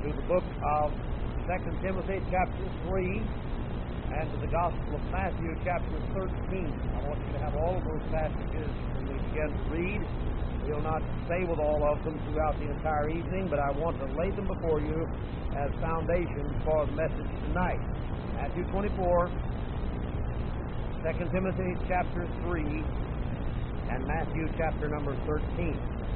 to the book of 2 Timothy chapter 3 and to the Gospel of Matthew chapter 13. I want you to have all of those passages when we begin to read. We'll not stay with all of them throughout the entire evening, but I want to lay them before you as foundations for the message tonight. Matthew 24, 2 Timothy chapter 3, and Matthew chapter number 13.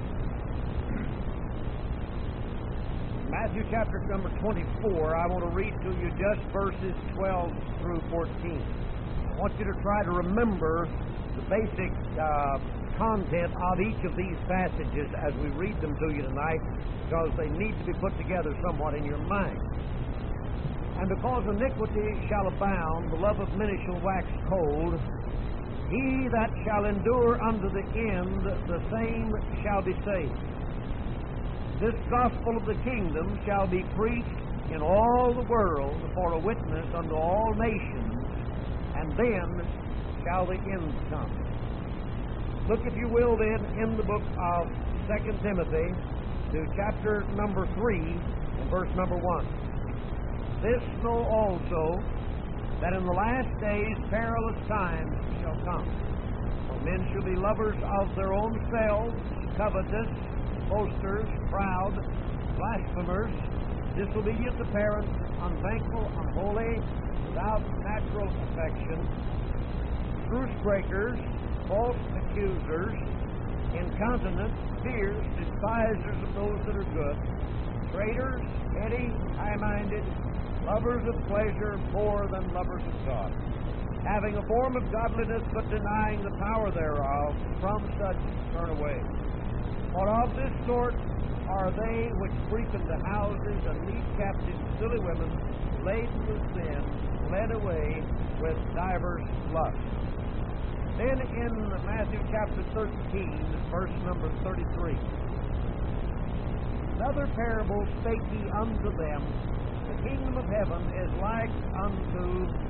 Matthew chapter number 24, I want to read to you just verses 12 through 14. I want you to try to remember the basic content of each of these passages as we read them to you tonight, because they need to be put together somewhat in your mind. And because iniquity shall abound, the love of many shall wax cold. He that shall endure unto the end, the same shall be saved. This gospel of the kingdom shall be preached in all the world for a witness unto all nations, and then shall the end come. Look, if you will, then, in the book of 2 Timothy to chapter number 3 and verse number 1. This know also, that in the last days perilous times shall come. For men shall be lovers of their own selves, covetous, boasters, proud, blasphemers, disobedient to parents, unthankful, unholy, without natural affection, truce breakers, false accusers, incontinent, fierce, despisers of those that are good, traitors, heady, high-minded, lovers of pleasure more than lovers of God, having a form of godliness but denying the power thereof. From such turn away. For of this sort are they which creep into houses and lead captive silly women, laden with sin, led away with divers lusts. Then in Matthew chapter 13, verse number 33. Another parable spake he unto them, the kingdom of heaven is like unto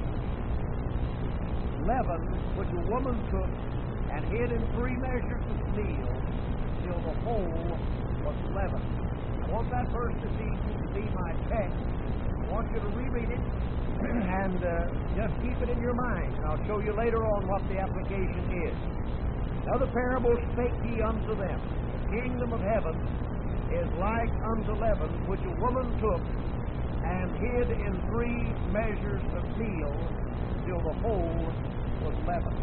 leaven, which a woman took and hid in 3 measures of meal, till the whole was leavened. I want that verse this evening to be my text. I want you to reread it and just keep it in your mind. And I'll show you later on what the application is. Another parable spake he unto them, the kingdom of heaven is like unto leaven, which a woman took and hid in 3 measures of meal, till the whole was leavened.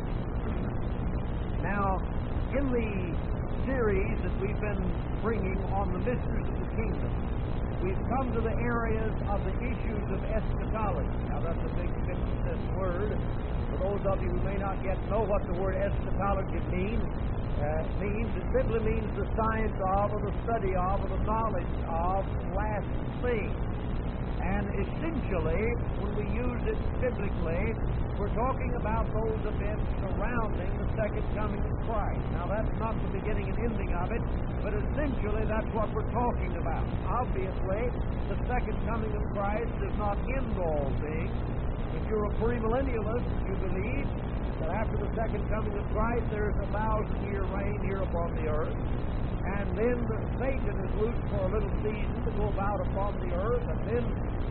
Now, in the series that we've been bringing on the mysteries of the kingdom, we've come to the areas of the issues of eschatology. Now, that's a big emphasis word. For those of you who may not yet know what the word eschatology means, it simply means the science of, or the study of, or the knowledge of last things. And essentially, when we use it biblically, we're talking about those events surrounding the second coming of Christ. Now, that's not the beginning and ending of it, but essentially that's what we're talking about. Obviously, the second coming of Christ does not end all things. If you're a premillennialist, you believe that after the second coming of Christ, there's a 1,000-year reign here upon the earth. And then Satan is loosed for a little season to go about upon the earth, and then,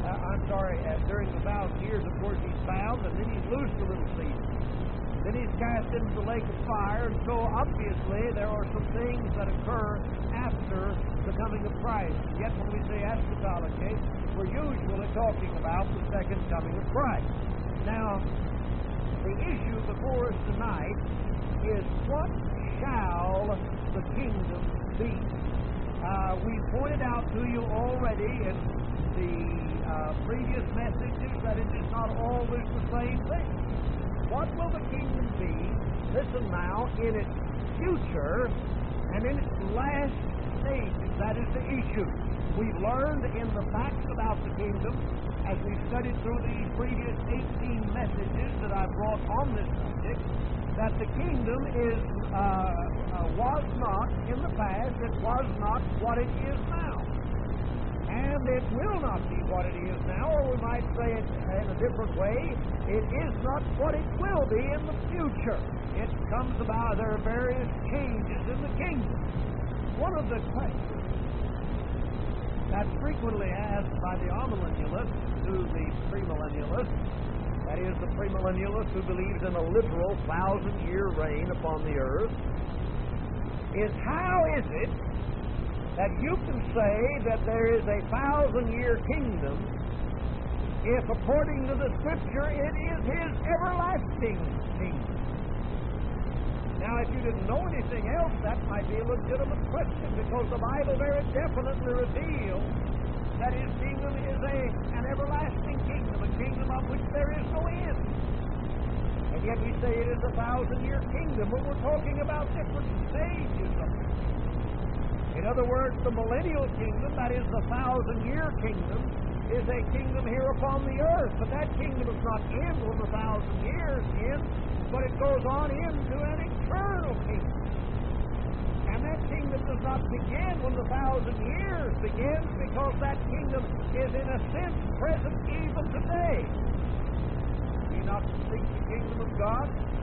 during the 1,000 years, of course, he's bound, and then he's loosed a little season. Then he's cast into the lake of fire, and so obviously there are some things that occur after the coming of Christ. Yet when we say eschatology, we're usually talking about the second coming of Christ. Now, the issue before us tonight is, what shall the kingdom be? We pointed out to you already in the previous messages that it is not always the same thing. What will the kingdom be, listen now, in its future and in its last stages? That is the issue. We've learned in the facts about the kingdom, as we've studied through these previous 18 messages that I've brought on this subject, that the kingdom was not in the past, it was not what it is now. And it will not be what it is now, or we might say it in a different way, it is not what it will be in the future. It comes about, there are various changes in the kingdom. One of the questions That's frequently asked by the amillennialists to the premillennialists, that is, the premillennialist who believes in a literal 1,000-year reign upon the earth, is how is it that you can say that there is a 1,000-year kingdom if, according to the Scripture, it is His everlasting kingdom? Now, if you didn't know anything else, that might be a legitimate question, because the Bible very definitely reveals that His kingdom is an everlasting kingdom, a kingdom of which there is no end. And yet we say it is a 1,000-year kingdom, but we're talking about different stages of it. In other words, the millennial kingdom, that is the 1,000-year kingdom, is a kingdom here upon the earth. But that kingdom does not end when the 1,000 years end, but it goes on into an eternal kingdom. And that kingdom does not begin when the 1,000 years begins, because that kingdom is in a sense present even today. Do you not seek the kingdom of God?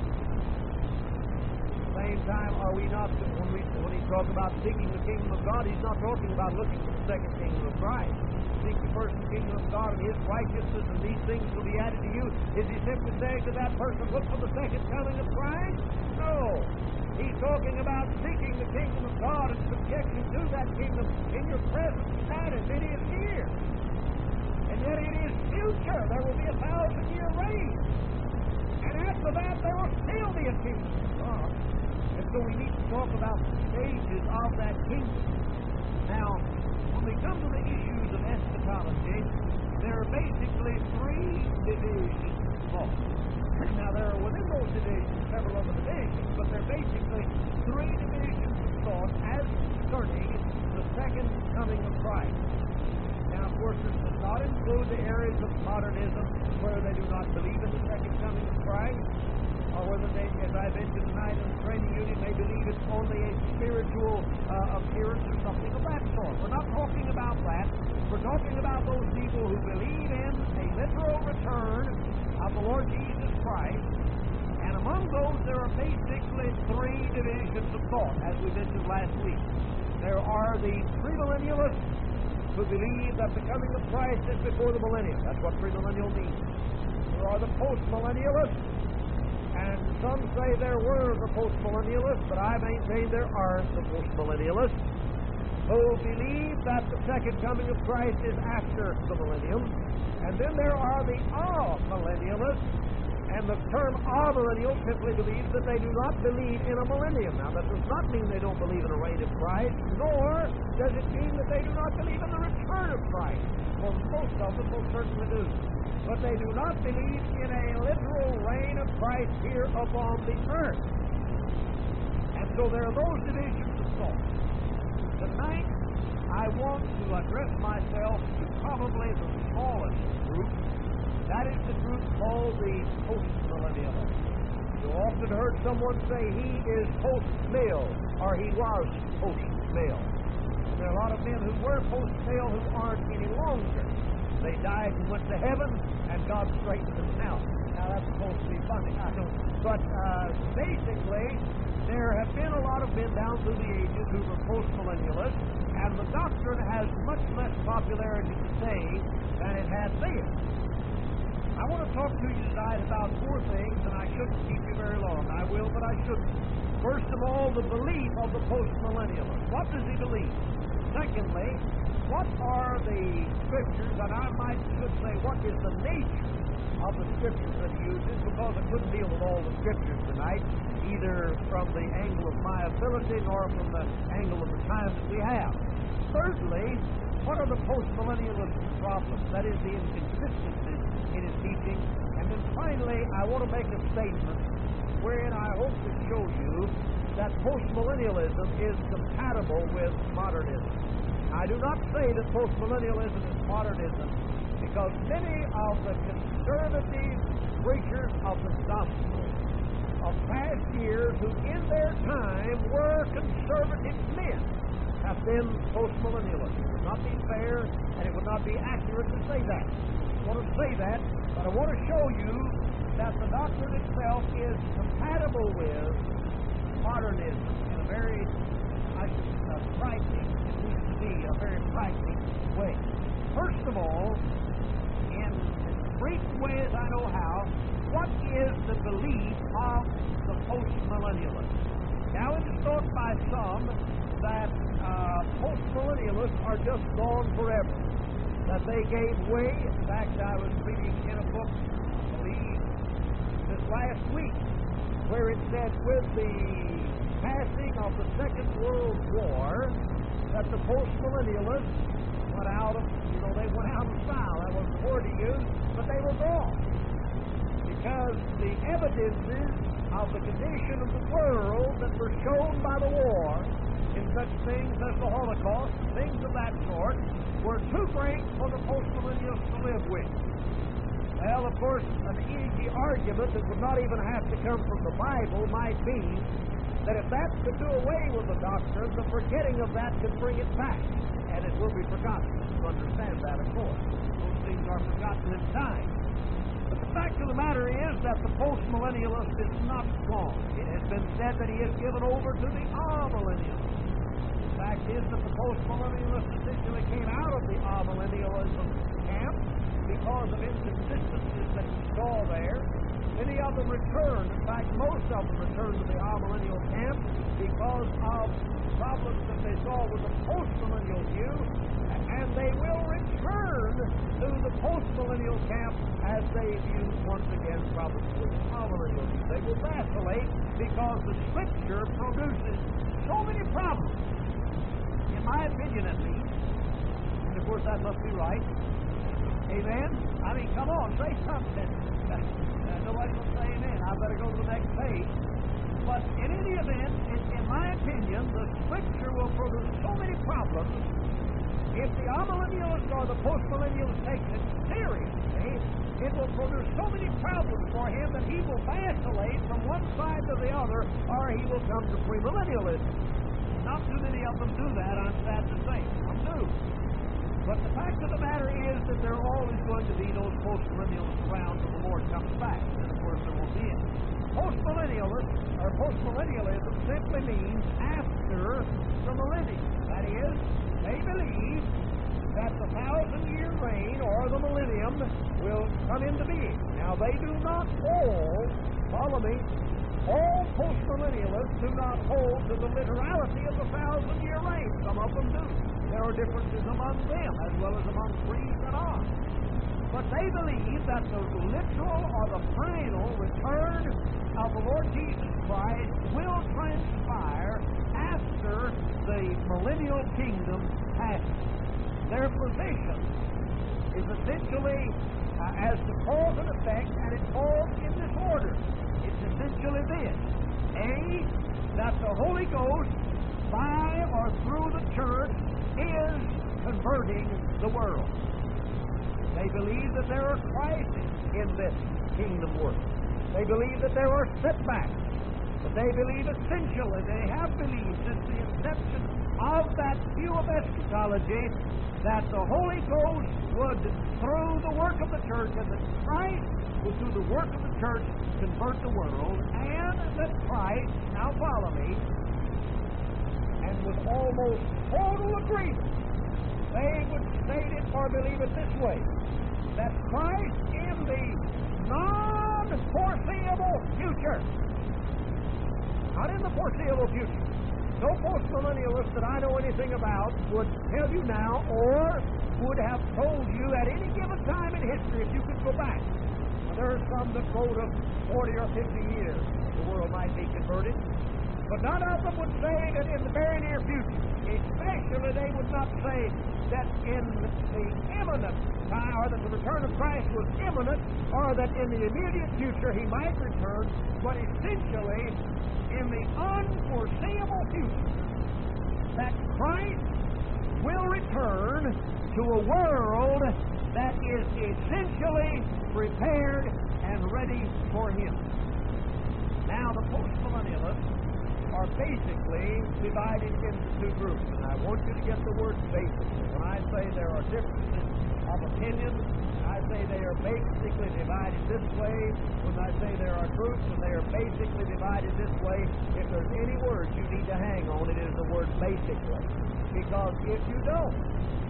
At the same time, are we not, when he talks about seeking the kingdom of God, he's not talking about looking for the second kingdom of Christ. Seek the first kingdom of God and His righteousness, and these things will be added to you. Is he simply saying to that person, look for the second coming of Christ? No. He's talking about seeking the kingdom of God and subjection to that kingdom in your present status. It is here. And yet it is future. There will be a 1,000-year reign. And after that, there will still be a kingdom of God. And so we need to talk about the stages of that kingdom. Now, when we come to the issues of eschatology, there are basically three divisions of thought. Now, there are within those divisions several other divisions, but there are basically three divisions of thought as concerning the second coming of Christ. Now, of course, this does not include the areas of modernism where they do not believe in the second coming of Christ, or whether they, as I mentioned tonight in the training unit, may believe it's only a spiritual appearance or something of that sort. We're not talking about that. We're talking about those people who believe in a literal return of the Lord Jesus Christ. And among those, there are basically three divisions of thought, as we mentioned last week. There are the premillennialists who believe that the coming of Christ is before the millennium. That's what premillennial means. There are the postmillennialists, and some say there were the postmillennialists, but I maintain there aren't the postmillennialists, who believe that the second coming of Christ is after the millennium. And then there are the amillennialists, and the term amillennial simply believes that they do not believe in a millennium. Now, that does not mean they don't believe in a reign of Christ, nor does it mean that they do not believe in the return of Christ. For most of them most certainly do. But they do not believe in a literal reign of Christ here upon the earth. And so there are those divisions of thought. Tonight, I want to address myself to probably the smallest group. That is the group called the postmillennialists. You often heard someone say he is post-mill, or he was post-mill. And there are a lot of men who were post-mill who aren't any longer. They died and went to heaven, and God straightened them out. Now, that's supposed to be funny, I know. But basically, there have been a lot of men down through the ages who were postmillennialists, and the doctrine has much less popularity today than it had then. I want to talk to you tonight about four things, and I shouldn't keep you very long. I will, but I shouldn't. First of all, the belief of the postmillennialist. What does he believe? Secondly, what are the Scriptures, and I should say, what is the nature of the Scriptures that he uses, because I couldn't deal with all the Scriptures tonight, either from the angle of my ability nor from the angle of the time that we have. Thirdly, what are the postmillennialist problems? That is, the inconsistencies in his teaching. And then finally, I want to make a statement wherein I hope to show you that postmillennialism is compatible with modernism. I do not say that postmillennialism is modernism, because many of the conservative preachers of the gospel of past years, who in their time were conservative men, have been postmillennialists. It would not be fair, and it would not be accurate to say that. I want to say that, but I want to show you that the doctrine itself is compatible with modernism in a very, frightening, at least to me, a very frightening way. first of all, in as brief way as I know how, what is the belief of the postmillennialists? Now, it is thought by some that postmillennialists are just gone forever, that they gave way. In fact, I was reading in a book, I believe, this last week, where it said with the passing of the Second World War that the postmillennialists went out of, they went out of style. That wasn't the word to use, but they were gone. Because the evidences of the condition of the world that were shown by the war in such things as the Holocaust, things of that sort, were too great for the postmillennials to live with. Well, of course, an easy argument that would not even have to come from the Bible might be that if that could do away with the doctrine, the forgetting of that could bring it back, and it will be forgotten. You understand that, of course. Those things are forgotten in time. But the fact of the matter is that the postmillennialist is not gone. It has been said that he is given over to the amillennialist. The fact is that the postmillennialist essentially came out of the amillennialism camp because of inconsistencies that he saw there. Many of them returned. In fact, most of them returned to the amillennial camp because of problems that they saw with the postmillennial view, and they will return to the postmillennial camp as they view once again problems with the amillennial view. They will vacillate because the Scripture produces so many problems, in my opinion at least, and of course that must be right. Amen? I mean, come on, say something. Nobody will say amen. I better go to the next page. But in any event, in my opinion, the Scripture will produce so many problems. If the amillennialist or the postmillennialist takes it seriously, it will produce so many problems for him that he will vacillate from one side to the other, or he will come to premillennialism. Not too many of them do that, I'm sad to say. Some do. But the fact of the matter is that there are always going to be those postmillennialists around till the Lord comes back. And of course there won't be any. Postmillennialists, or postmillennialism, simply means after the millennium. That is, they believe that the 1,000-year reign, or the millennium, will come into being. Now, they do not hold, follow me, all postmillennialists do not hold to the literality of the 1,000-year reign. Some of them do. There are differences among them, as well as among creeds and on. But they believe that the literal or the final return of the Lord Jesus Christ will transpire after the millennial kingdom passes. Their position is essentially as to cause and effect, and it falls in this order. It's essentially this: A, that the Holy Ghost, by or through the church, is converting the world. They believe that there are crises in this kingdom work. They believe that there are setbacks. But they believe essentially, they have believed since the inception of that view of eschatology, that the Holy Ghost would, through the work of the church, and that Christ would, through the work of the church, convert the world, and that Christ, now follow me, and with almost total agreement, they would state it or believe it this way: that Christ in the non-foreseeable future, not in the foreseeable future. No postmillennialist that I know anything about would tell you now, or would have told you at any given time in history, if you could go back. Now, there are some that go to 40 or 50 years the world might be converted. But none of them would say that in the very near future. Especially they would not say that in the imminent time, or that the return of Christ was imminent, or that in the immediate future he might return, but essentially in the unforeseeable future, that Christ will return to a world that is essentially prepared and ready for him. Now, the postmillennialists are basically divided into two groups. And I want you to get the word basically. When I say there are differences of opinion, I say they are basically divided this way. When I say there are groups and they are basically divided this way, if there's any word you need to hang on, it is the word basically. Because if you don't,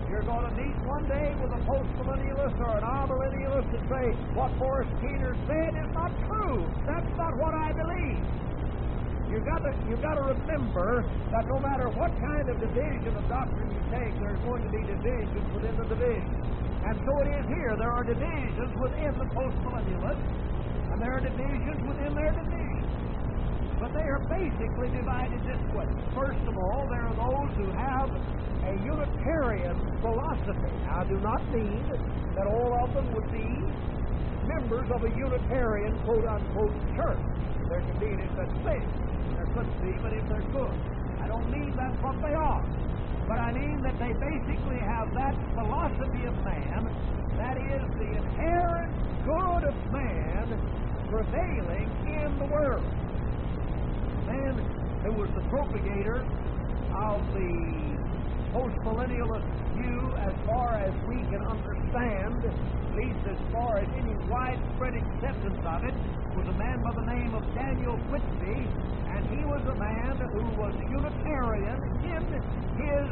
You're going to meet one day with a postmillennialist or an amillennialist and say, what Forrest Keener said is not true. That's not what I believe. You've got to remember that no matter what kind of division of doctrine you take, there's going to be divisions within the division. And so it is here. There are divisions within the postmillennialists, and there are divisions within their division. But they are basically divided this way. First of all, there are those who have a Unitarian philosophy. Now, I do not mean that all of them would be members of a Unitarian quote-unquote church. There can be any such thing. There couldn't be, but if there could. I don't mean that's what they are. But I mean that they basically have that philosophy of man, that is the inherent good of man prevailing in the world. Man who was the propagator of the postmillennialist view as far as we can understand, at least as far as any widespread acceptance of it, was a man by the name of Daniel Whitby, and he was a man who was Unitarian in his,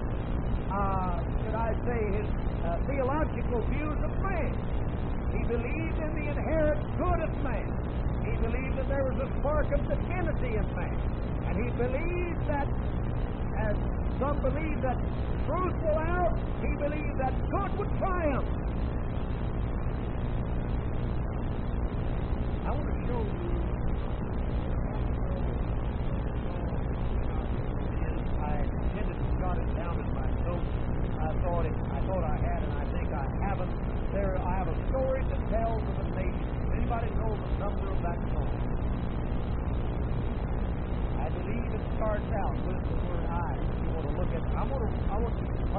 his theological views of man. He believed in the inherent good of man. He believed that there was a spark of divinity in man. And he believed that, as some believe that truth will out, he believed that good would triumph. I want to show you. I intended to jot it down in my notes. I thought I had, and I think I haven't. I have a story that tells of a nation. Anybody know the number of that song? I believe it starts out with the word I. If you want to look at it. I want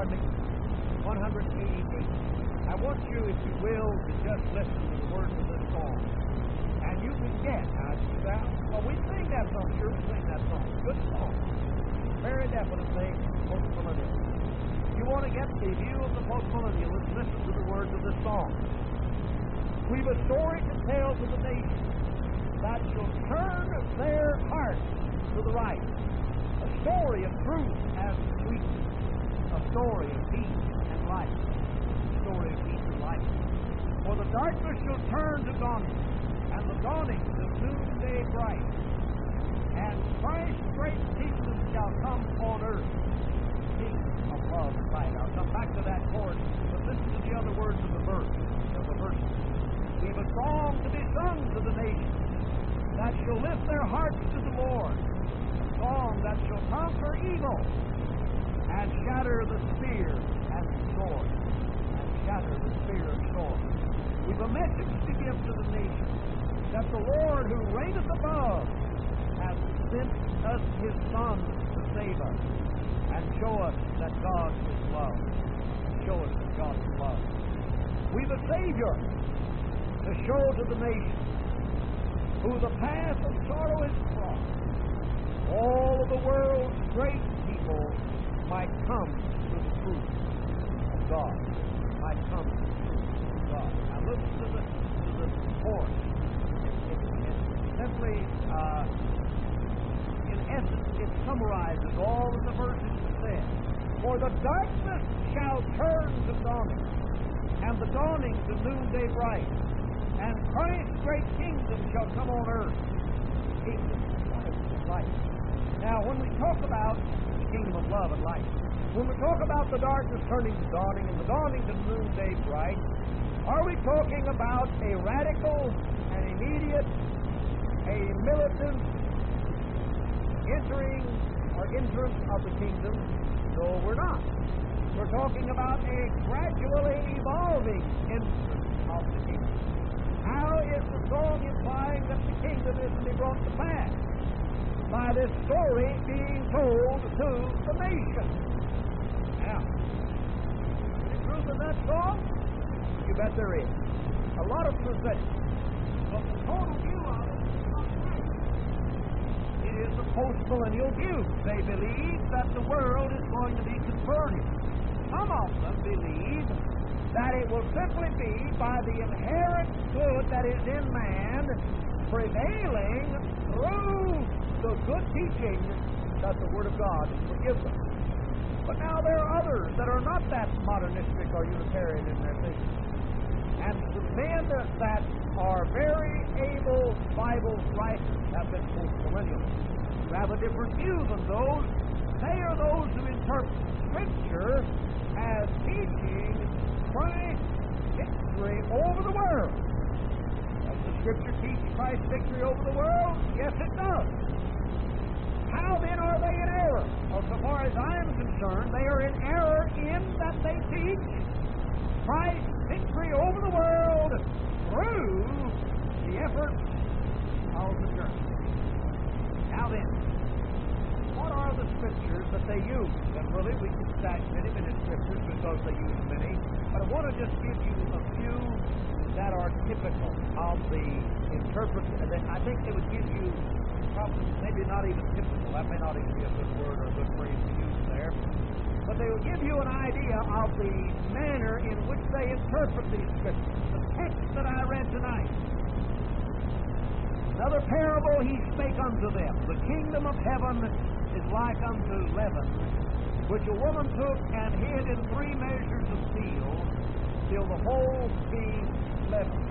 188. I want you, if you will, to just listen to the words of this song. And you can get. Well, we sing that song. Sure, we sing that song. Good song. Very definitely postmillennial. You want to get the view of the postmillennialists, listen to the words of this song. We've a story to tell to the nation that shall turn their hearts to the right. A story of truth and sweetness. A story of peace and light. A story of peace and light. For the darkness shall turn to dawning, and the dawning to noonday bright. And Christ's great kingdom shall come on earth. Kingdom of love and light. I'll come back to that chorus, but listen to the other words of the verse. We've a song to be sung to the nation that shall lift their hearts to the Lord. A song that shall conquer evil and shatter the spear and the sword. And shatter the spear and sword. We've a message to give to the nation that the Lord who reigneth above has sent us His Son to save us and show us that God is love. Show us that God is love. We've a Savior to show to the nation who the path of sorrow is crossed. All of the world's great people might come to the truth of God. Might come to the truth of God. Now listen to the chorus. Simply, in essence, it summarizes all of the verses that said, for the darkness shall turn to dawning, and the dawning to noonday bright. And Christ's great kingdom shall come on earth. Kingdom of light and light. Now, when we talk about the kingdom of love and light, when we talk about the darkness turning to dawning and the dawning to noonday bright, are we talking about a radical, an immediate, a militant entering or entrance of the kingdom? No, we're not. We're talking about a gradually evolving entrance of the kingdom. How is the song implying that the kingdom is to be brought to pass? By this story being told to the nation. Now, any truth in that song? You bet there is. A lot of truth in it. But the total view of it is not right. It is the postmillennial view. They believe that the world is going to be converted. Some of them believe that it will simply be by the inherent good that is in man prevailing through the good teaching that the Word of God will give them. But now there are others that are not that modernistic or Unitarian in their thinking. And the men that are very able Bible writers have been postmillennials, who have a different view than those. They are those who interpret Scripture as teaching Christ's victory over the world. Does the Scripture teach Christ's victory over the world? Yes, it does. How then are they in error? Well, so far as I am concerned, they are in error in that they teach Christ's victory over the world through the efforts of the church. Now then, what are the scriptures that they use? And really, we can stack many scriptures because they use many, but I want to just give you a few that are typical of the interpretation. I think they would give you probably, maybe not even typical, that may not even be a good word or a good phrase to use there, but they will give you an idea of the manner in which they interpret these scriptures. The text that I read tonight. Another parable he spake unto them. The kingdom of heaven is like unto leaven, which a woman took and hid in 3 measures of steel, till the whole be leavened.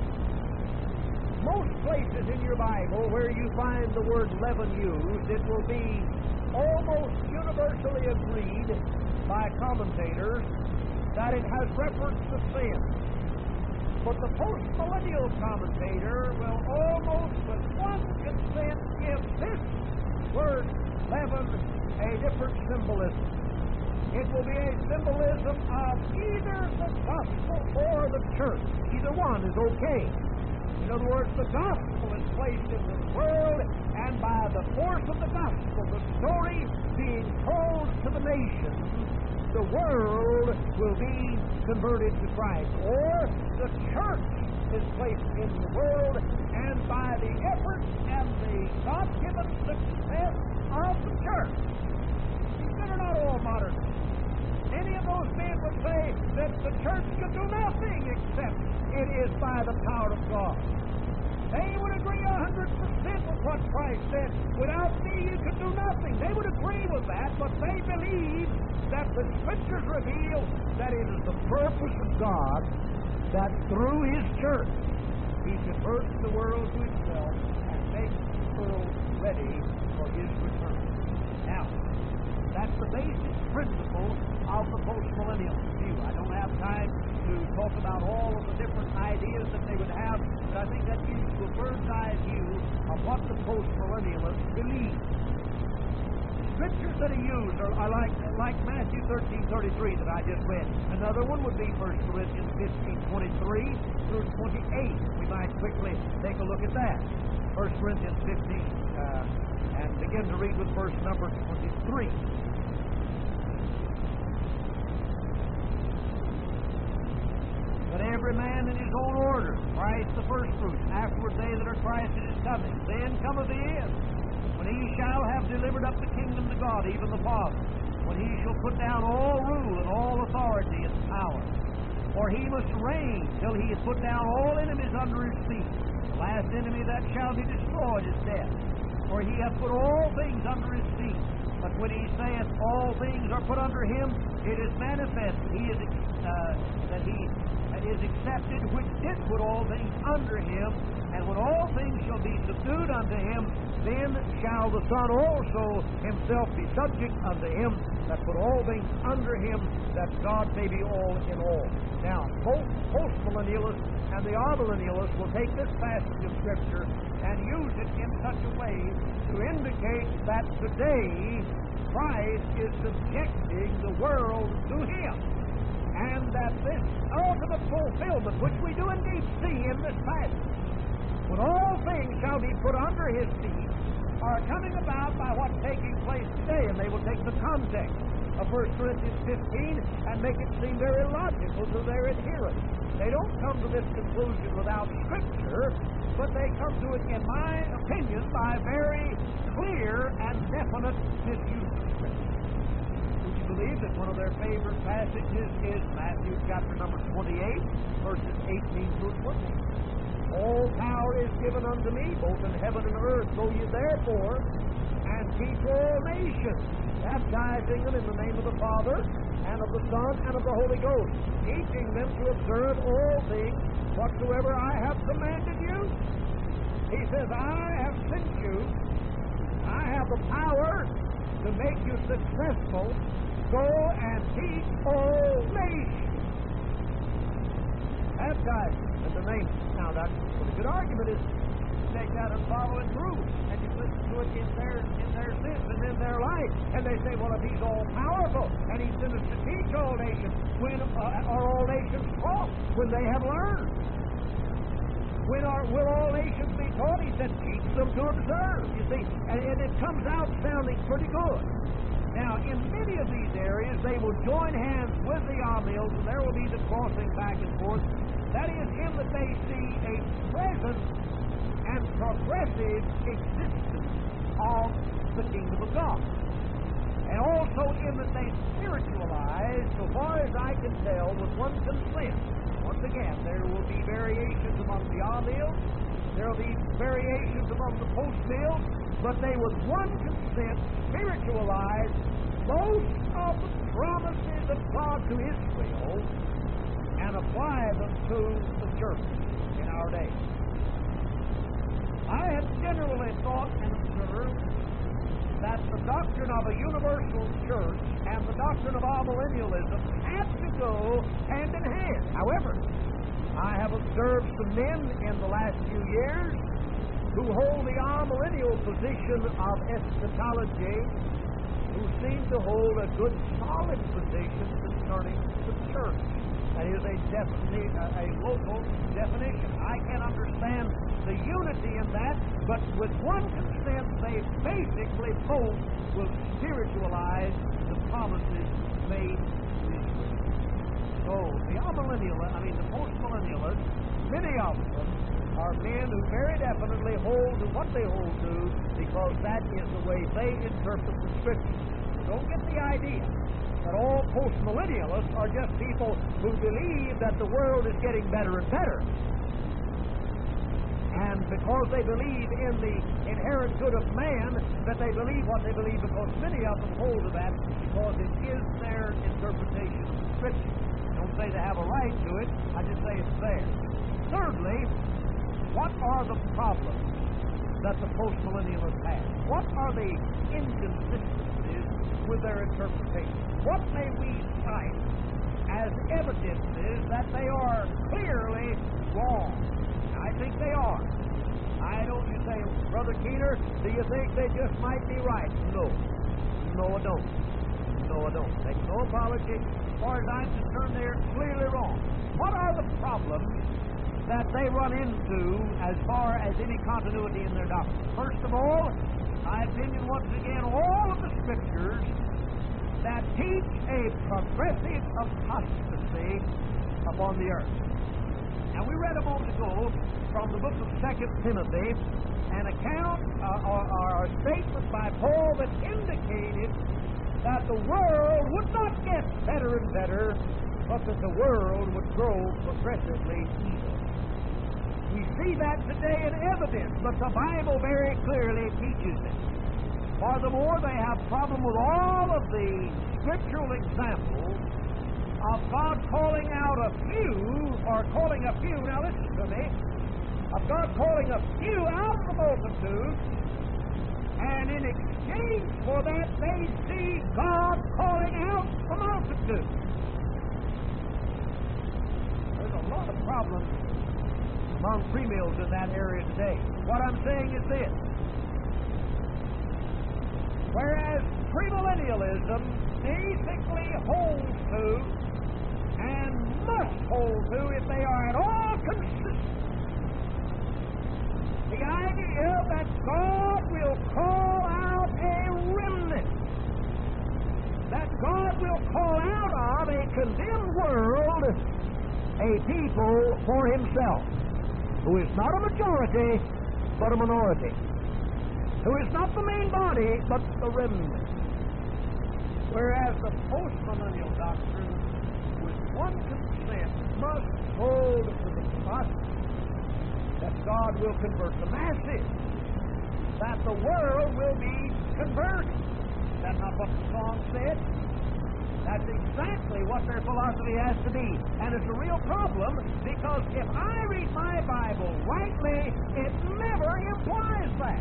Most places in your Bible where you find the word leaven used, it will be almost universally agreed by commentators that it has reference to sin. But the postmillennial commentator will almost with one consent give this word leaven a different symbolism. It will be a symbolism of either the gospel or the church. Either one is okay. In other words, the gospel is placed in this world, and by the force of the gospel, the story being told to the nations, the world will be converted to Christ. Or the church is placed in the world, and by the efforts and the God-given success of the church. These men are not all modern. Any of those men would say that the church can do nothing except it is by the power of God. They would agree 100% with what Christ said. Without me, you could do nothing. They would agree with that, but they believe that the Scriptures reveal that it is the purpose of God that through His church He converts the world to Himself and makes the world ready for His return. Now, that's the basic principle of the postmillennial view. I don't have time to talk about all of the different ideas that they would have, but I think that gives you a bird's-eye view of what the postmillennialists believe. The scriptures that are used are like Matthew 13:33 that I just read. Another one would be 1 Corinthians 15:23 through 28. We might quickly take a look at that. 1 Corinthians 15, and begin to read with verse number 23. But every man in his own order, Christ the firstfruits, afterward they that are Christ at His coming. Then cometh the end, when He shall have delivered up the kingdom to God, even the Father, when He shall put down all rule and all authority and power. For He must reign till He has put down all enemies under His feet. The last enemy that shall be destroyed is death. For He hath put all things under His feet. But when He saith all things are put under Him, it is manifest that He is accepted which did put all things under Him. And when all things shall be subdued unto Him, then shall the Son also Himself be subject unto Him that put all things under Him, that God may be all in all. Now, both postmillennialists and the amillennialists will take this passage of Scripture and use it in such a way to indicate that today Christ is subjecting the world to Him, and that this ultimate fulfillment, which we do indeed see in this passage, when all things shall be put under His feet, are coming about by what's taking place today, and they will take the context of 1 Corinthians 15 and make it seem very logical to their adherents. They don't come to this conclusion without Scripture, but they come to it, in my opinion, by very clear and definite misuse of Scripture. Would you believe that one of their favorite passages is Matthew chapter number 28, verses 18 through 20? All power is given unto me, both in heaven and earth. Go ye therefore and teach all nations. baptizing them in the name of the Father, and of the Son, and of the Holy Ghost, teaching them to observe all things whatsoever I have commanded you. He says, I have sent you. I have the power to make you successful. Go and teach all nations. Baptize in the name. Now, that's what a good argument is. You take that and follow it through, and you listen to it in their sense and in their life. And they say, well, if he's all powerful and he's sent us to teach all nations, when are all nations taught? When they have learned. When will all nations be taught? He said, teach them to observe. You see, and it comes out sounding pretty good. Now, in many of these areas, they will join hands with the Amils, and there will be the crossing back and forth. That is, in that they see a present and progressive existence of the kingdom of God. And also in that they spiritualize, so far as I can tell, with one consent. Once again, there will be variations among the Amils, there will be variations among the post-mills, but they with one consent spiritualize most of the promises of God to Israel and apply them to the church in our day. I have generally thought and observed that the doctrine of a universal church and the doctrine of amillennialism have to go hand in hand. However, I have observed some men in the last few years who hold the amillennial position of eschatology, who seem to hold a good, solid position concerning the church. That is a local definition. I can understand the unity in that, but with one consent, they basically both will spiritualize the promises made to Israel. So the postmillennialists, many of them are men who very definitely hold to what they hold to because that is the way they interpret the Scriptures. Don't get the idea that all postmillennialists are just people who believe that the world is getting better and better. And because they believe in the inherent good of man, that they believe what they believe, because many of them hold to that because it is their interpretation of the Scripture. I don't say they have a right to it, I just say it's there. Thirdly, what are the problems that the postmillennialists have? What are the inconsistencies with their interpretation? What may we cite as evidences that they are clearly wrong? I think they are. I don't. You say, Brother Keener, do you think they just might be right? No. No, I don't. No, I don't. Make no apology. As far as I'm concerned, they're clearly wrong. What are the problems that they run into as far as any continuity in their doctrine? First of all, my opinion, once again, all of the Scriptures that teach a progressive apostasy upon the earth. Now, we read a moment ago from the book of 2 Timothy an account or a statement by Paul that indicated that the world would not get better and better, but that the world would grow progressively evil. We see that today in evidence, but the Bible very clearly teaches it. Furthermore, they have problem with all of the scriptural examples of God calling out a few, or calling a few, now listen to me, of God calling a few out of the multitude, and in exchange for that they see God calling out the multitude. There's a lot of problems among premills in that area today. What I'm saying is this. Whereas premillennialism basically holds to and must hold to, if they are at all consistent, the idea that God will call out a remnant, that God will call out of a condemned world a people for Himself, who is not a majority, but a minority, who is not the main body, but the remnant. Whereas the postmillennial doctrine, with one consent, must hold to the process that God will convert the masses, that the world will be converted, that not what the song said? That's exactly what their philosophy has to be. And it's a real problem because if I read my Bible rightly, it never implies that.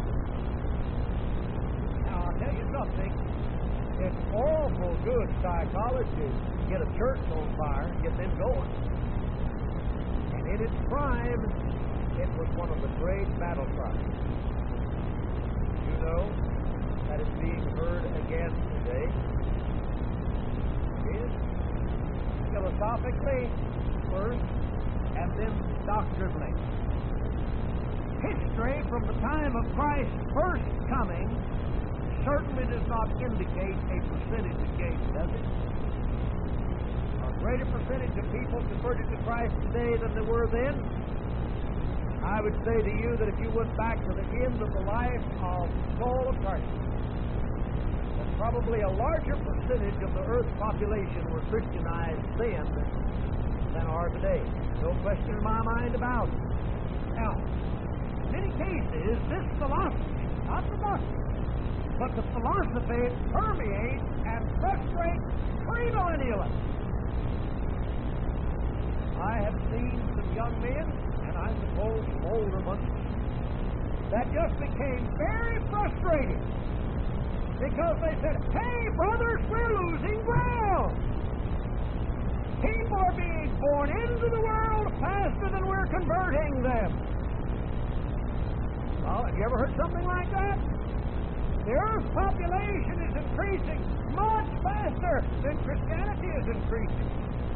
Now, I'll tell you something. It's awful good psychology to get a church on fire and get them going. And in its prime, it was one of the great battle cries. You know that it's being heard again today. It is philosophically first, and then doctrinally. History from the time of Christ's first coming certainly does not indicate a percentage of gain, does it? A greater percentage of people converted to Christ today than there were then. I would say to you that if you went back to the end of the life of Saul of Tarsus, that probably a larger percentage of the earth's population were Christianized then than are today. No question in my mind about it. Now, in many cases, this philosophy, not the gospel, but the philosophy permeates and frustrates premillennialists. I have seen some young men, and I suppose some older ones, that just became very frustrated because they said, "Hey, brothers, we're losing ground. People are being born into the world faster than we're converting them." Well, have you ever heard something like that? The earth's population is increasing much faster than Christianity is increasing.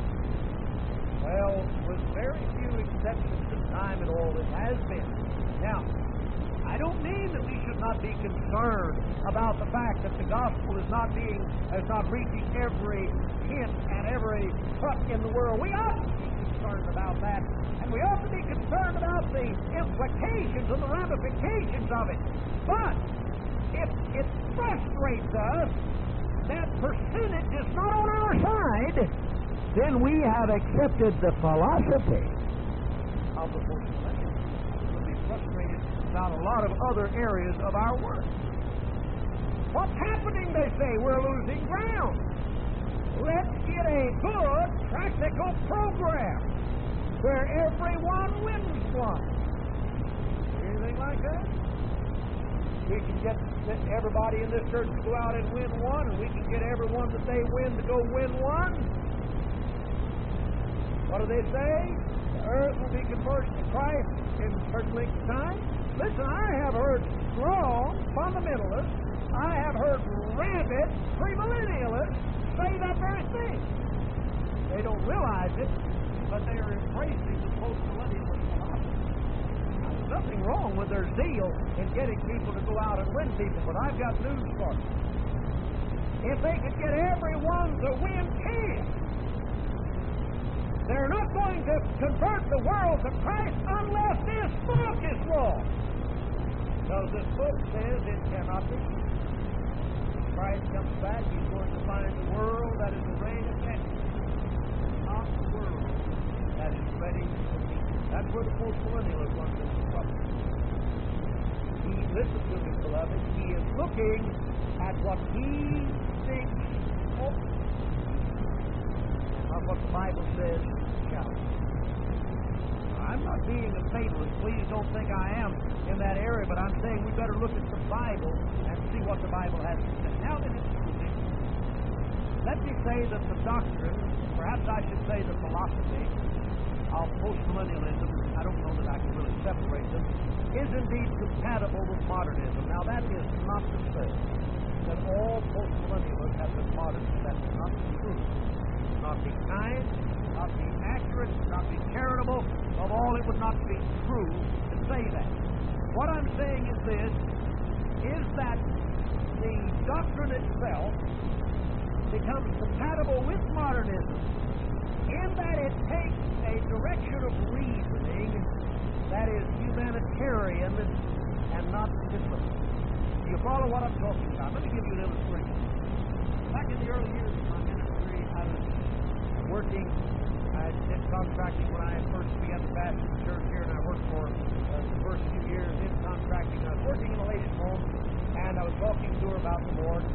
Well, with very few exceptions of time and all, it has been. Now, I don't mean that we should not be concerned about the fact that the gospel is not reaching every tent and every truck in the world. We ought to be concerned about that, and we ought to be concerned about the implications and the ramifications of it. But if it frustrates us that percentage is not on our side, then we have accepted the philosophy of the postmillennialists. We'll be frustrated about a lot of other areas of our work. What's happening, they say? We're losing ground. Let's get a good, practical program where everyone wins one. Anything like that? We can get everybody in this church to go out and win one, and we can get everyone that they win to go win one. What do they say? The earth will be converted to Christ in a certain length of time. Listen, I have heard strong fundamentalists, I have heard rabid premillennialists say that very thing. They don't realize it, but they are embracing the postmillennialist philosophy. Now, there's nothing wrong with their zeal in getting people to go out and win people, but I've got news for you. If they could get everyone to win 10, they're not going to convert the world to Christ unless this book is wrong. Because this book says it cannot be. When Christ comes back, he's going to find the world that is arrayed against him, not the world that is ready to meet him. That's where the postmillennialist comes into trouble. He listens to me, beloved. He is looking at what he thinks ultimate. Not what the Bible says shall. I'm not being a fatalist. Please don't think I am in that area, but I'm saying we better look at the Bible and see what the Bible has to say. Now then, let me say that the doctrine, perhaps I should say the philosophy of postmillennialism, I don't know that I can really separate them, is indeed compatible with modernism. Now that is not to say that all postmillennialists have been modernists. That's not true. Not be kind, not be accurate, not be charitable. Of all, it would not be true to say that. What I'm saying is this, is that the doctrine itself becomes compatible with modernism in that it takes a direction of reasoning that is humanitarian and not biblical. Do you follow what I'm talking about? Let me give you an illustration. Back in the early years of my ministry, I was working, I did contracting when I first began to pastor the church here, and I worked for the first few years in contracting. I was working in a lady's home, and I was talking to her about the Lord. She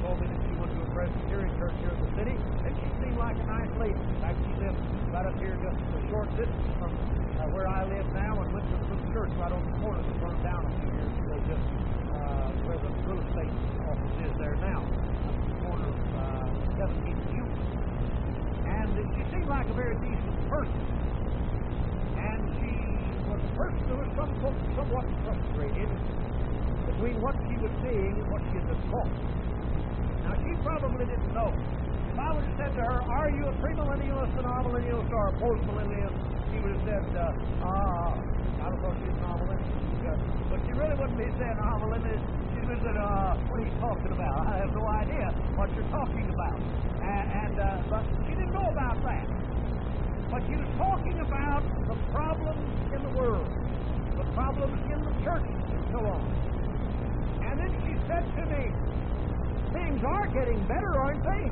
told me that she went to a Presbyterian church here in the city, and she seemed like a nice lady. In fact, she lived right up here just a short distance from where I live now, and went to the church right on the corner that burned down a few years ago, just where the real estate office is there now, on the corner of 17th and Union. And she seemed like a very decent person. And she was a person who was somewhat frustrated between what she was seeing and what she had been taught. Now, she probably didn't know. If I would have said to her, are you a premillennialist, an amillennialist, or a postmillennialist, she would have said, I don't know if she's an amillennialist. But she really wouldn't be saying amillennialist. She would have said, what are you talking about? I have no idea what you're talking about. But she didn't know about that. But she was talking about the problems in the world, the problems in the church, and so on. And then she said to me, things are getting better, aren't they?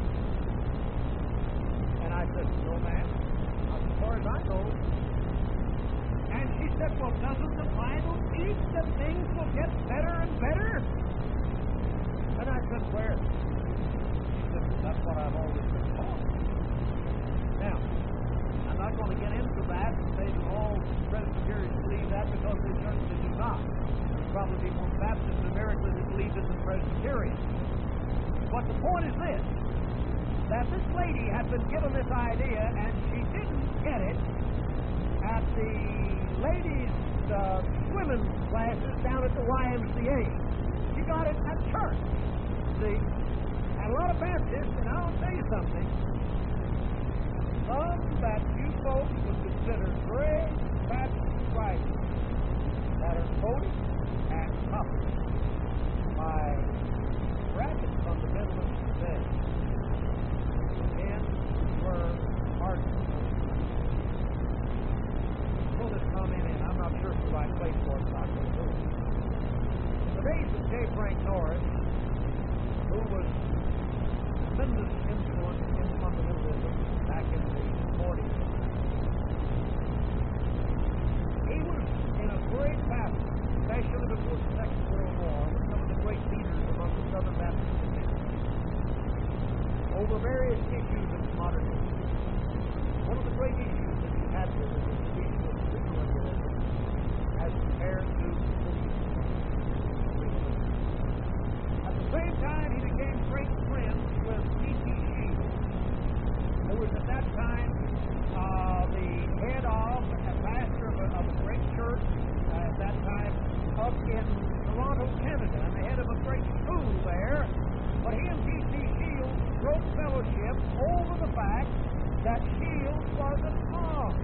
And I said, no, ma'am, not as far as I know. And she said, well, doesn't the Bible teach that things will get better and better? And I said, where? She said, that's what I've always been taught. Now, I'm not going to get into that and say that all Presbyterians believe that, because they certainly do not. There's probably more Baptists in America that believe in the Presbyterians. But the point is this, that this lady had been given this idea, and she didn't get it at the ladies' swimming classes down at the YMCA. She got it at church. See? And a lot of Baptists, and I'll tell you something, some that you folks would consider great Baptist writers that are quoted and copied by rapid fundamentalists today, and were ardent. Pull this comment in. I'm not sure it's the right place for it, but I'm going to do it. In the days of J. Frank Norris, who was a tremendous influence in fundamentalism back in the 40s, he was in a great battle, especially before the Second World War, with some of the great leaders among the Southern Baptist communities over various issues of modern history. One of the great issues that he had with it was the issue of premillennialism as compared to at the same time, he became great friends with P.T. Shields, who was at that time the head of, a pastor of a great church at that time up in Toronto, Canada, and the head of a great school there. But he and P.T. Shields broke fellowship over the fact that Shields was an armed.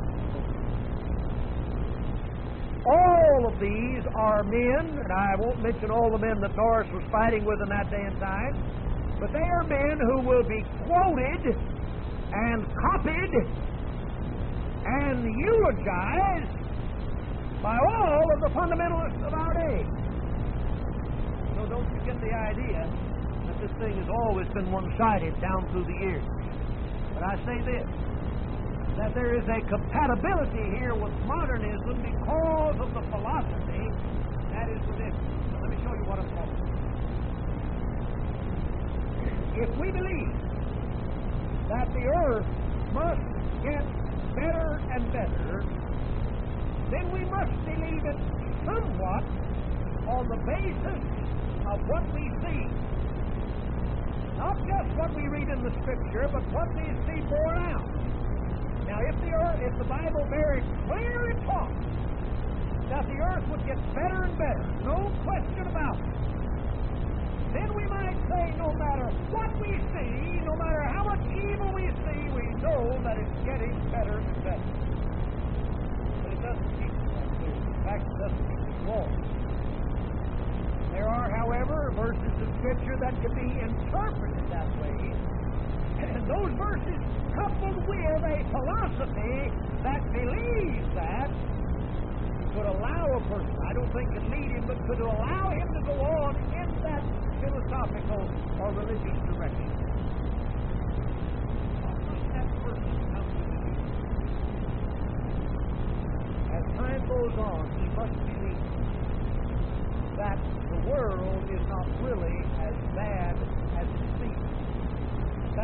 All of these are men, and I won't mention all the men that Norris was fighting with in that day and time, but they are men who will be quoted and copied and eulogized by all of the fundamentalists of our day. So don't you get the idea that this thing has always been one-sided down through the years. But I say this, that there is a compatibility here with modernism because of the philosophy that is within it. Now, let me show you what I'm talking about. If we believe that the earth must get better and better, then we must believe it somewhat on the basis of what we see. Not just what we read in the Scripture, but what we see borne out. Now, if the Bible very clearly taught that the earth would get better and better, no question about it, then we might say no matter what we see, no matter how much evil we see, we know that it's getting better and better. But it doesn't teach us that clearly. In fact, it doesn't teach us more. There are, however, verses of Scripture that can be interpreted that way. And those verses, coupled with a philosophy that believes that, could allow a person, I don't think could lead him, but could allow him to go on in that philosophical or religious direction. That person comes to believe. As time goes on, he must believe that the world is not really as bad as it seems.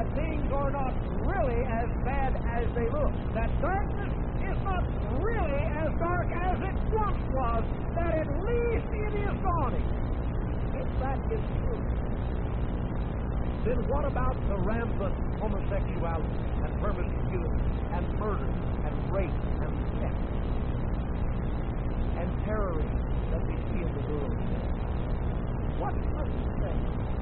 that things are not really as bad as they look, that darkness is not really as dark as it once was, that at least it is dawning. If that is true, then what about the rampant homosexuality and promiscuity and murder and rape and theft and terrorism that we see in the world today? What must we say?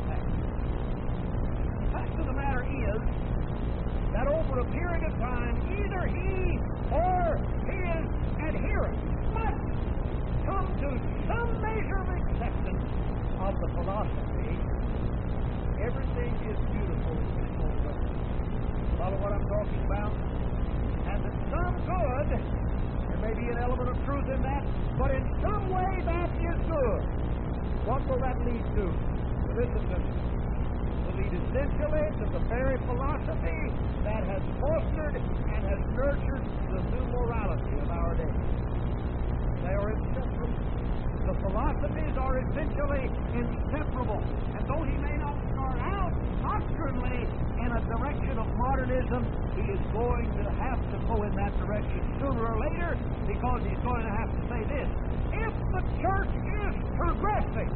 The fact of the matter is that over a period of time, either he or his adherents must come to some measure of acceptance of the philosophy everything is beautiful in its own way. Follow what I'm talking about? And that some good, there may be an element of truth in that, but in some way that is good. What will that lead to? Well, listen to me. It will lead essentially to the very philosophy that has fostered and has nurtured the new morality of our day. They are inseparable. The philosophies are essentially inseparable. And though he may not start out doctrinally in a direction of modernism, he is going to have to go in that direction sooner or later, because he's going to have to say this: if the church is progressing,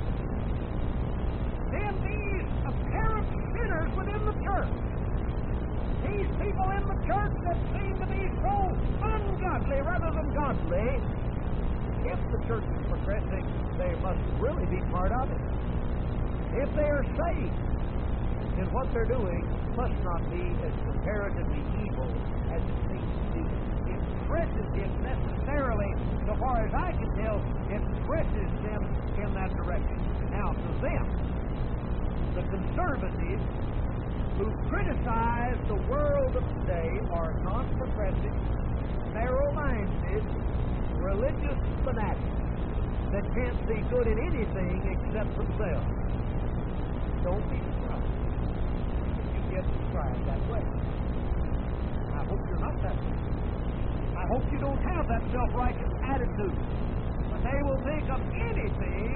then these apparent sinners within the church, these people in the church that seem to be so ungodly rather than godly, if the church is progressing, they must really be part of it. If they are saved, then what they're doing must not be as comparatively evil as it seems to be. It stresses him necessarily, so far as I can tell, it stresses them in that direction. Now, to them, the conservatives who criticize the world of today are non-progressive, narrow-minded, religious fanatics that can't see good in anything except themselves. Don't be surprised if you get described that way. I hope you're not that way. I hope you don't have that self-righteous attitude. But they will think of anything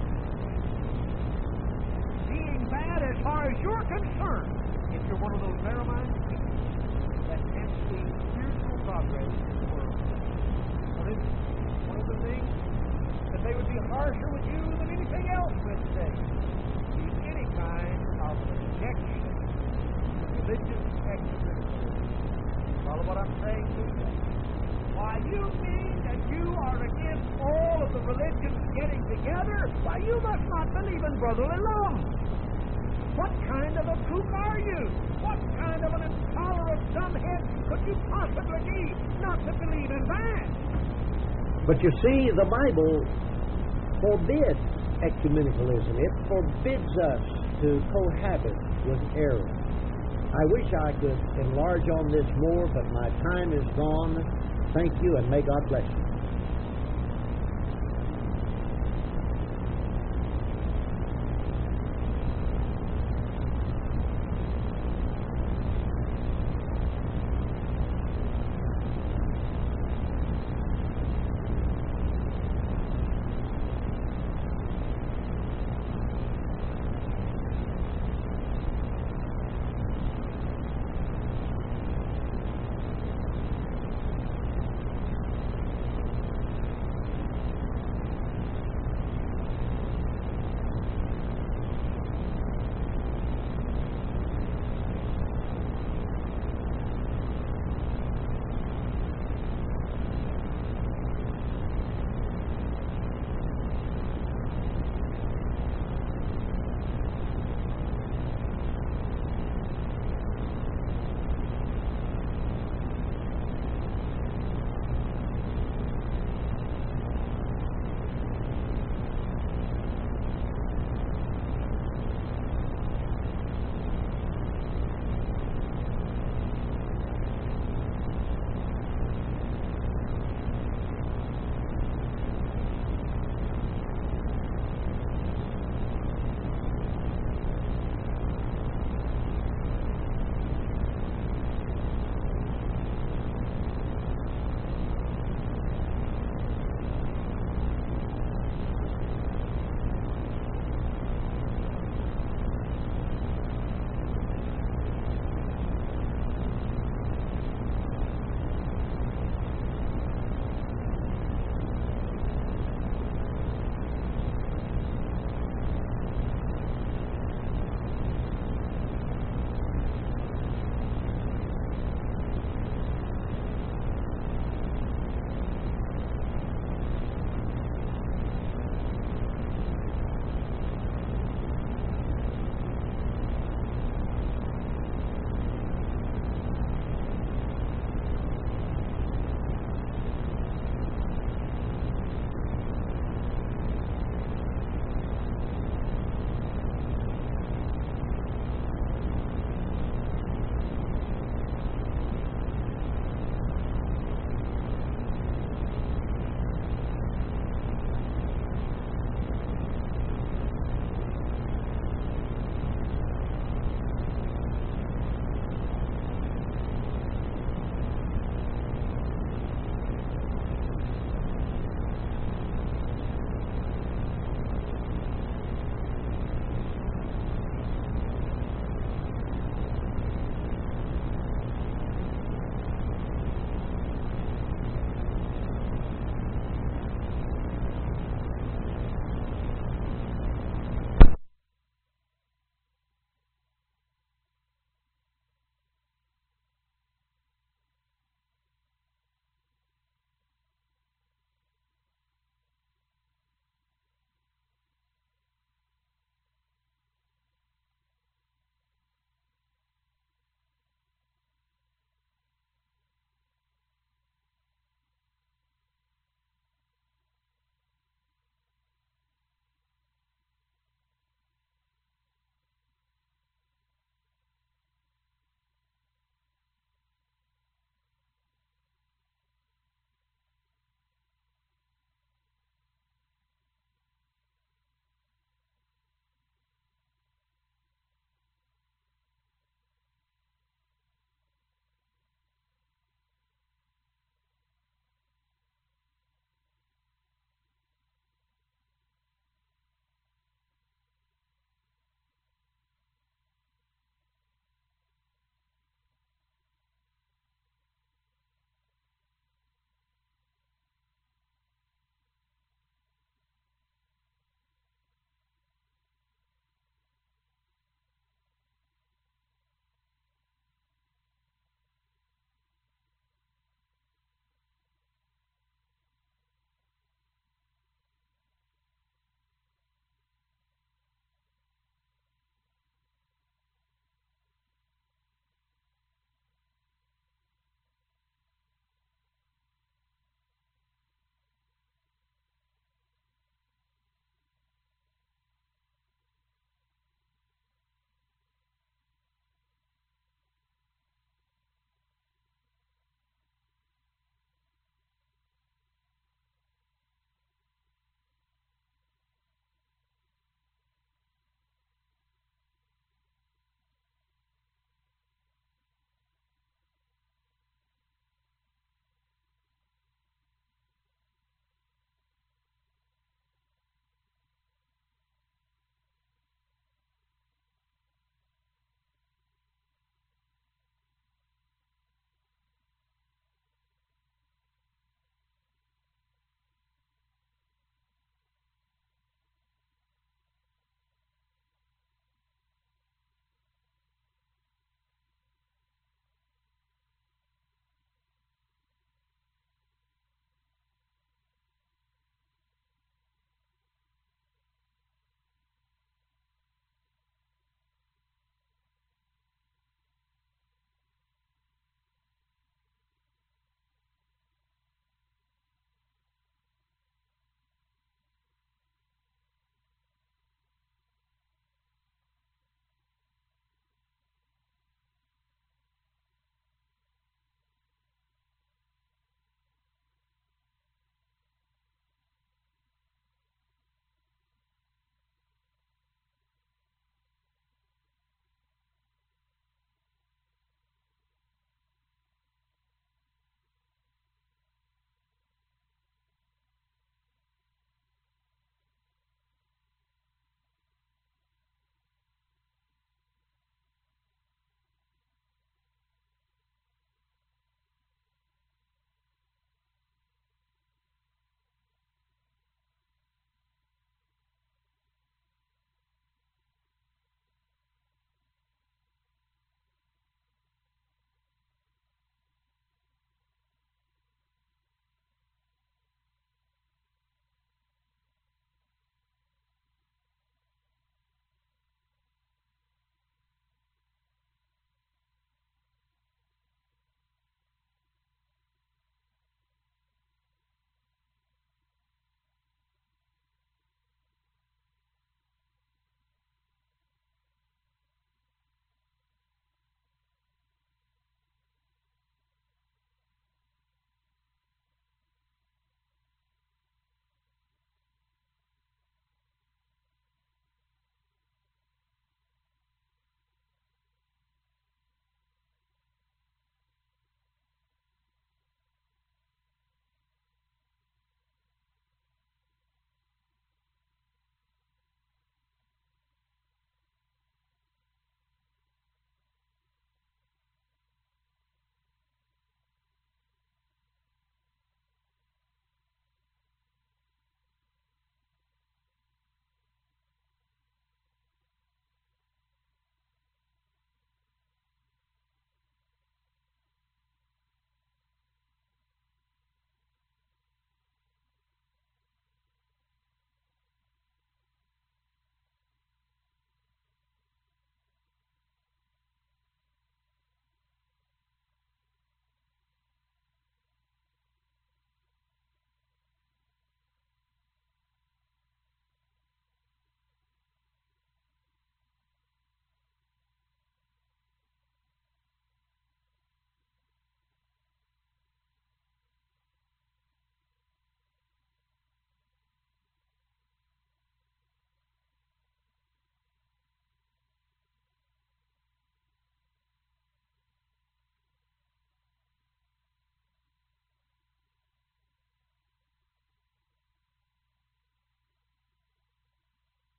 being bad as far as you're concerned if you're one of those narrow-minded people that can't see spiritual progress in the world. One of the things that they would be harsher with you than anything else would say is any kind of rejection of religious extremism. Follow what I'm saying to you? Why, you mean that you are against all of the religions getting together? Why, you must not believe in brotherly love. What kind of a kook are you? What kind of an intolerant dumbhead could you possibly be not to believe in that? But you see, the Bible forbids ecumenicalism. It forbids us to cohabit with error. I wish I could enlarge on this more, but my time is gone. Thank you, and may God bless you.